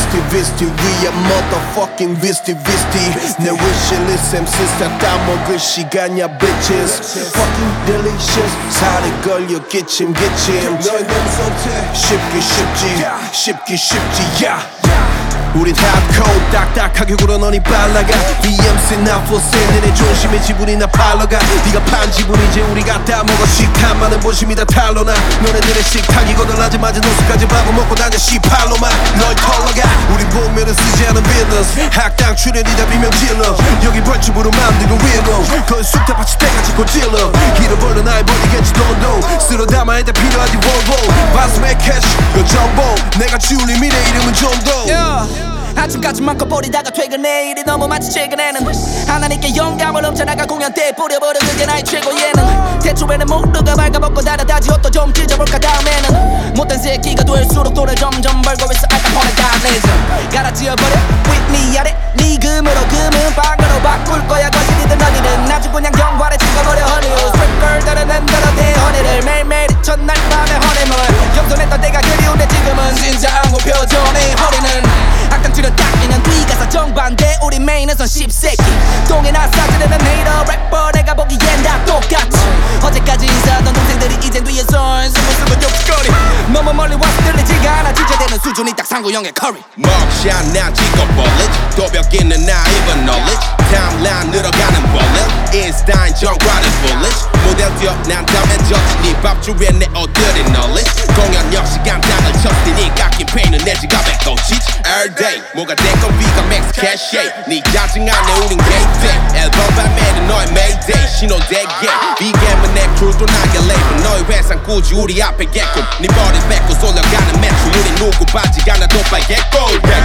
Visty Visty We are motherfucking Visty Visty 내 wishlist MCs 다 따먹을 시간이야 bitches Fucking delicious 살에 걸려 기침 너의 넌 선택 쉽기 쉽지 yeah. 우린 hardcore 딱딱하게 굴어 너니 빨라가 BMC 나 force 너네 존심의 지분이 나 팔러가 네가 판 지분 이제 우리가 따먹어 식탐만은 본심이 다 탈로나 너네들의 식탁이 거덜나자마자 노숙까지 밥을 먹고 다녀 C8로만 널 털러가 우린 복면을 쓰지 않은 빌런스 학당 출연이다 비명 질러 여기 벌집으로 만들고 위로 거의 쑥다 받칠 때까지 고질러 잃어버려 나의 버리겠지 돈도 쓸어 담아야 돼 필요하지 월보 바스맥 캐시 그 정보 내가 지울린 미래 이름은 좀더 아침까지 많고 버리다가 퇴근해 일이 너무 많지 최근에는 하나님께 영감을 훔쳐나가 공연 때 뿌려버려 그게 나의 최고 예능 대초에는 모두가 발가벗고 달아다지 옷도 좀 찢어볼까 다음에는 못된 새끼가 될수록 돈을 점점 벌고 있어 알카포네 달래져 갈아찌워버려 윗니 아래 네 금으로 금은 빵으로 바꿀 거야 거실이든 어디든 아주 그냥 경관에 찍어버려 허니를 스프걸 달아낸 대로 내 허니를 매일매일 첫날 밤에 허니물 겸손했던 때가 그리운데 지금은 진짜 안고 표정의 허리는 악당치를 닦이는 뒤가서 정반대 우리 메인에선 씹새끼 똥이나 싸지르는 헤이터 래퍼 내가 보기엔 다 똑같이 어제까지 인사하던 동생들이 이젠 뒤에서 스물스물 욕거리 너무 멀리 와서 들리지가 않아 지저대는 수준이 딱 상구형의 커리 먹샷 나 찍어버릿 도벽이는 나 입은 knowledge 타임라인 늘어가는 bullet 인스타인 정과는 bullish 모델 뛰어 난 다음엔 졌지 네 밥주위에 내 옷들이 knowledge 공연 역시 간단을 쳤으니 네 깎인 페인은 내 지갑에 꽂히지 Everyday 뭐가 됐건 위가 맥스 캐시에 네 짜증 안에 우린 게이트에 앨범 발매는 너의 메이데이 신호대기 비게임은 내 크루도 나게 레이블 너의 회상 꾸지 우리 앞에 개꿈 네 머리 뱉고 쏠려가는 매출 우리 누구 바지 하나도 빨겠고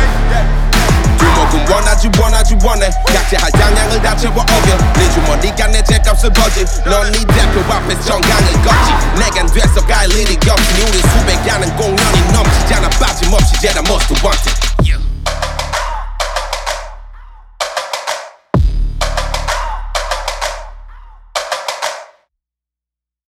두목은 원하지 원해 각자 할 양양을 다 채워 어겨 네 주머니가 내 죗값을 버지 넌 네 대표 앞에서 정강을 걷지 내겐 됐어 갈 일이 없으니 우리 수백 가는 공연이 넘치잖아 빠짐없이 재다